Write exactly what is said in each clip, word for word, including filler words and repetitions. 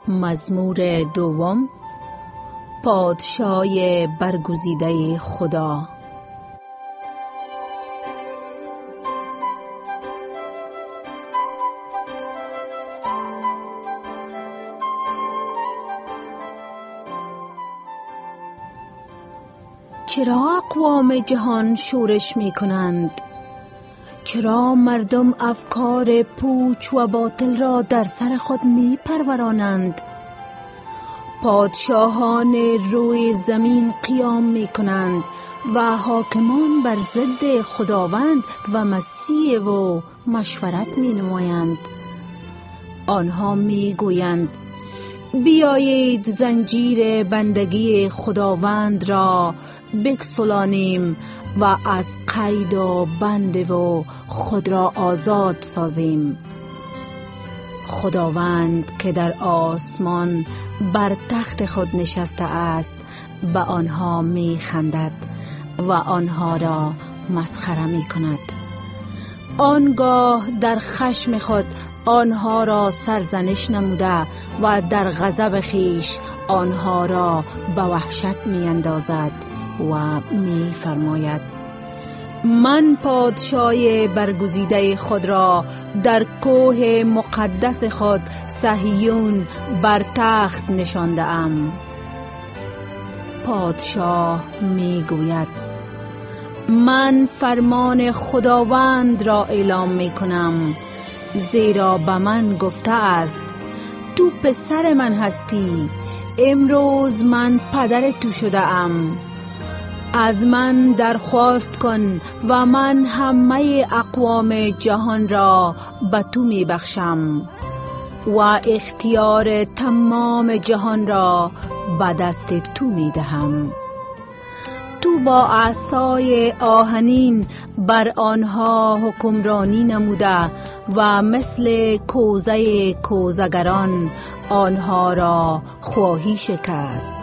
مزمور دوم. پادشاه برگزیده خدا. چرا اقوام جهان شورش می کنند؟ چرا مردم افکار پوچ و باطل را در سر خود می پرورانند؟ پادشاهان روی زمین قیام می کنند و حاکمان بر ضد خداوند و مسیح و مشورت می نمایند. آنها می گویند بیایید زنجیر بندگی خداوند را بگسلانیم و از قید و بند و خود را آزاد سازیم. خداوند که در آسمان بر تخت خود نشسته است به آنها می خندد و آنها را مسخره می کند. آنگاه در خشم خود آنها را سرزنش نموده و در غضب خیش آنها را به وحشت می اندازد و می فرماید من پادشاه برگزیده خود را در کوه مقدس خود صهیون بر تخت نشانده ام. پادشاه می گوید من فرمان خداوند را اعلام می کنم، زیرا به من گفته است تو پسر من هستی، امروز من پدر تو شده ام. از من درخواست کن و من همه اقوام جهان را به تو می بخشم و اختیار تمام جهان را به دست تو می دهم. تو با عصای آهنین بر آنها حکمرانی نموده و مثل کوزه کوزگران آنها را خواهی شکست.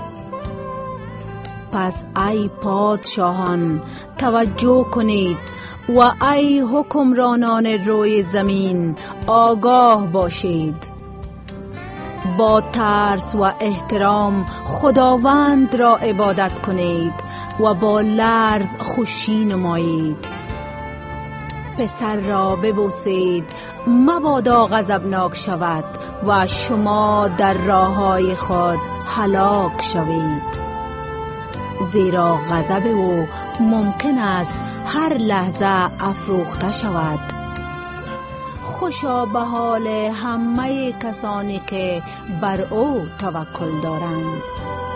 پس ای پادشاهان توجه کنید و ای حکمرانان روی زمین آگاه باشید. با ترس و احترام خداوند را عبادت کنید و با لرز خوشی نمایید. پسر را ببوسید مبادا غضبناک شود و شما در راههای خود هلاک شوید، زیرا غضب او ممکن است هر لحظه افروخته شود. خوشا به حال همه کسانی که بر او توکل دارند.